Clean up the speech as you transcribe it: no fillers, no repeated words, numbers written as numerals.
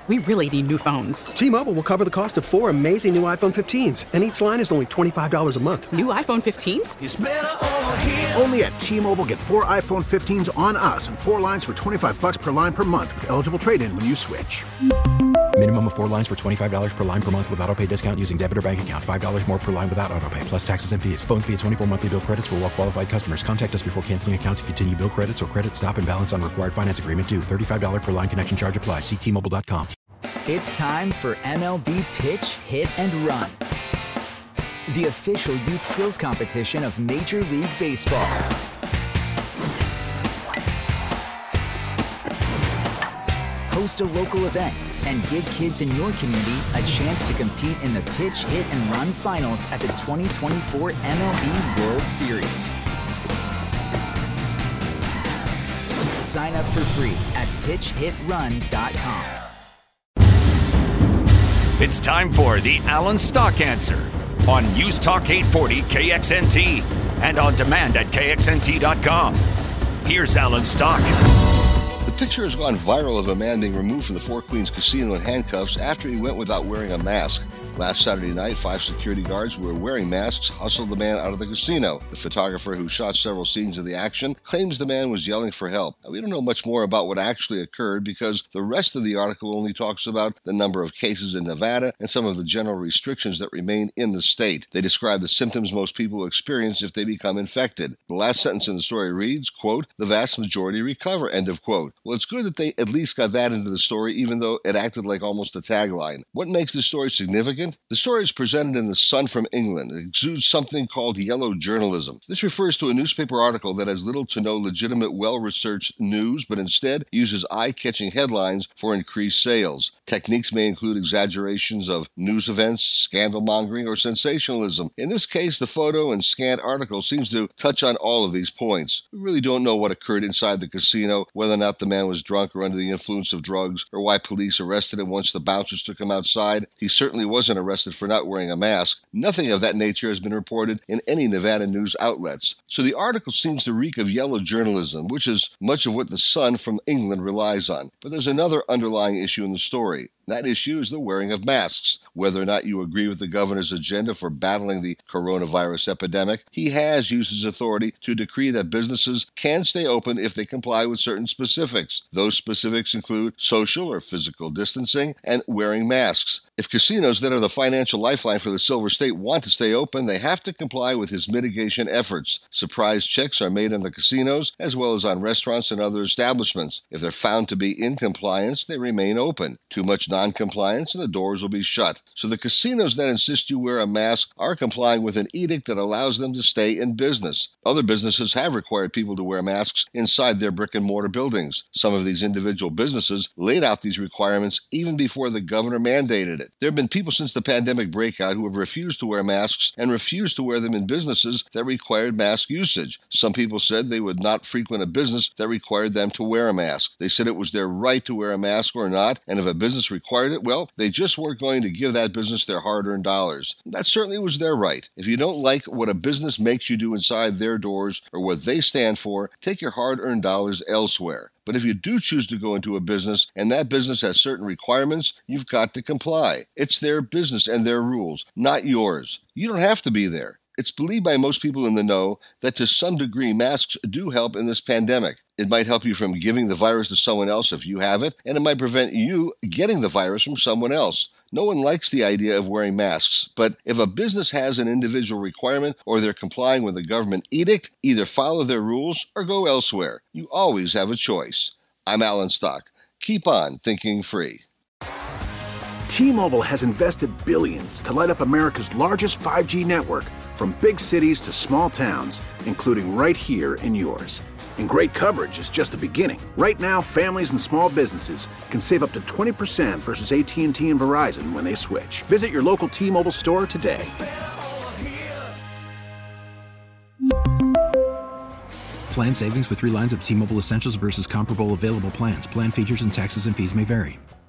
We really need new phones. T-Mobile will cover the cost of 4 amazing new iPhone 15s, and each line is only $25 a month. New iPhone 15s? It's better over here. Only at T-Mobile, get 4 iPhone 15s on us and 4 lines for $25 per line per month with eligible trade-in when you switch. Minimum of 4 lines for $25 per line per month with autopay discount using debit or bank account. $5 more per line without autopay, plus taxes and fees. Phone fee at 24 monthly bill credits for well-qualified customers. Contact us before canceling account to continue bill credits or credit stop and balance on required finance agreement due. $35 per line connection charge applies. See T-Mobile.com. It's time for MLB Pitch, Hit, and Run, the official youth skills competition of Major League Baseball. Host a local event and give kids in your community a chance to compete in the Pitch, Hit, and Run finals at the 2024 MLB World Series. Sign up for free at pitchhitrun.com. It's time for the Alan Stock Answer on News Talk 840 KXNT and on demand at KXNT.com. Here's Alan Stock. The picture has gone viral of a man being removed from the Four Queens Casino in handcuffs after he went without wearing a mask. Last Saturday night, 5 security guards who were wearing masks hustled the man out of the casino. The photographer who shot several scenes of the action claims the man was yelling for help. Now, we don't know much more about what actually occurred because the rest of the article only talks about the number of cases in Nevada and some of the general restrictions that remain in the state. They describe the symptoms most people experience if they become infected. The last sentence in the story reads, quote, "The vast majority recover," end of quote. Well, it's good that they at least got that into the story, even though it acted like almost a tagline. What makes this story significant? The story is presented in The Sun from England. It exudes something called yellow journalism. This refers to a newspaper article that has little to no legitimate, well-researched news, but instead uses eye-catching headlines for increased sales. Techniques may include exaggerations of news events, scandal-mongering, or sensationalism. In this case, the photo and scant article seems to touch on all of these points. We really don't know what occurred inside the casino, whether or not the man was drunk or under the influence of drugs, or why police arrested him once the bouncers took him outside. He certainly wasn't arrested for not wearing a mask. Nothing of that nature has been reported in any Nevada news outlets. So the article seems to reek of yellow journalism, which is much of what the Sun from England relies on. But there's another underlying issue in the story. That issue is the wearing of masks. Whether or not you agree with the governor's agenda for battling the coronavirus epidemic, he has used his authority to decree that businesses can stay open if they comply with certain specifics. Those specifics include social or physical distancing and wearing masks. If casinos that are the financial lifeline for the Silver State want to stay open, they have to comply with his mitigation efforts. Surprise checks are made on the casinos as well as on restaurants and other establishments. If they're found to be in compliance, they remain open. Too much non-compliance and the doors will be shut. So the casinos that insist you wear a mask are complying with an edict that allows them to stay in business. Other businesses have required people to wear masks inside their brick-and-mortar buildings. Some of these individual businesses laid out these requirements even before the governor mandated it. There have been people since the pandemic breakout who have refused to wear masks and refused to wear them in businesses that required mask usage. Some people said they would not frequent a business that required them to wear a mask. They said it was their right to wear a mask or not, and if a business required it, well, they just weren't going to give that business their hard-earned dollars. That certainly was their right. If you don't like what a business makes you do inside their doors or what they stand for, take your hard-earned dollars elsewhere. But if you do choose to go into a business and that business has certain requirements, you've got to comply. It's their business and their rules, not yours. You don't have to be there. It's believed by most people in the know that to some degree masks do help in this pandemic. It might help you from giving the virus to someone else if you have it, and it might prevent you getting the virus from someone else. No one likes the idea of wearing masks, but if a business has an individual requirement or they're complying with a government edict, either follow their rules or go elsewhere. You always have a choice. I'm Alan Stock. Keep on thinking free. T-Mobile has invested billions to light up America's largest 5G network, from big cities to small towns, including right here in yours. And great coverage is just the beginning. Right now, families and small businesses can save up to 20% versus AT&T and Verizon when they switch. Visit your local T-Mobile store today. Plan savings with 3 lines of T-Mobile Essentials versus comparable available plans. Plan features and taxes and fees may vary.